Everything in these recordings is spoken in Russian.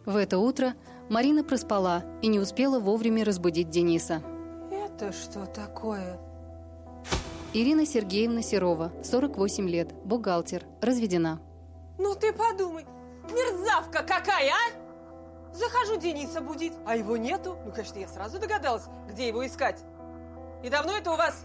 В это утро Марина проспала и не успела вовремя разбудить Дениса. Это что такое? Ирина Сергеевна Серова, 48 лет, бухгалтер, разведена. Ну ты подумай, мерзавка какая, а? Захожу Дениса будить, а его нету. Ну, конечно, я сразу догадалась, где его искать. И давно это у вас?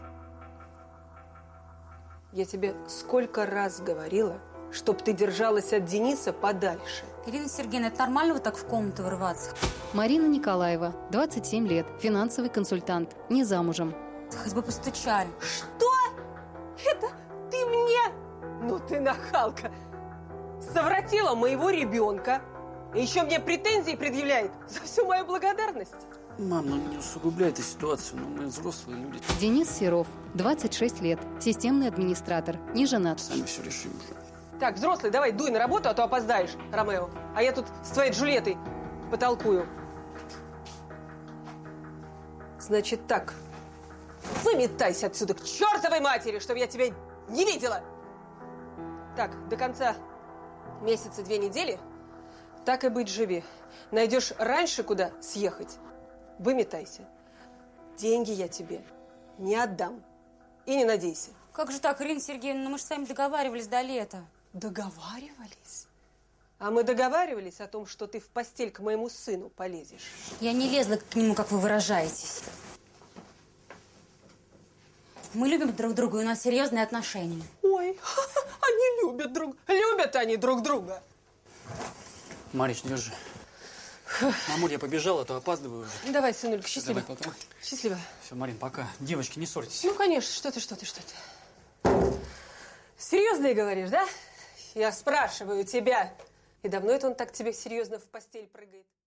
Я тебе сколько раз говорила, чтоб ты держалась от Дениса подальше. Ирина Сергеевна, это нормально вот так в комнату врываться? Марина Николаева, 27 лет, финансовый консультант, не замужем. Хоть бы постучали. Что? Это ты мне? Ну ты нахалка. Совратила моего ребенка. И еще мне претензии предъявляет за всю мою благодарность. Мам, ну не усугубляй эту ситуацию, но мы взрослые люди. Денис Серов, 26 лет, системный администратор, не женат. Сами все решим уже. Так, взрослый, давай дуй на работу, а то опоздаешь, Ромео. А я тут с твоей Джульеттой потолкую. Значит так, выметайся отсюда к чертовой матери, чтобы я тебя не видела. Так, до конца месяца 2 недели, так и быть, живи. Найдешь раньше, куда съехать, выметайся. Деньги я тебе не отдам. И не надейся. Как же так, Ирина Сергеевна? Ну мы же с вами договаривались до лета. Договаривались? А мы договаривались о том, что ты в постель к моему сыну полезешь. Я не лезла к нему, как вы выражаетесь. Мы любим друг друга, и у нас серьезные отношения. Ой, они любят Любят они друг друга. Мариш, держи. Мамуль, я побежал, а то опаздываю уже. Давай, сынулька, счастливо. Давай, пока. Счастливо. Все, Марин, пока. Девочки, не ссорьтесь. Ну, конечно, что ты. Серьезные говоришь, да? Я спрашиваю тебя. И давно это он так тебе серьезно в постель прыгает?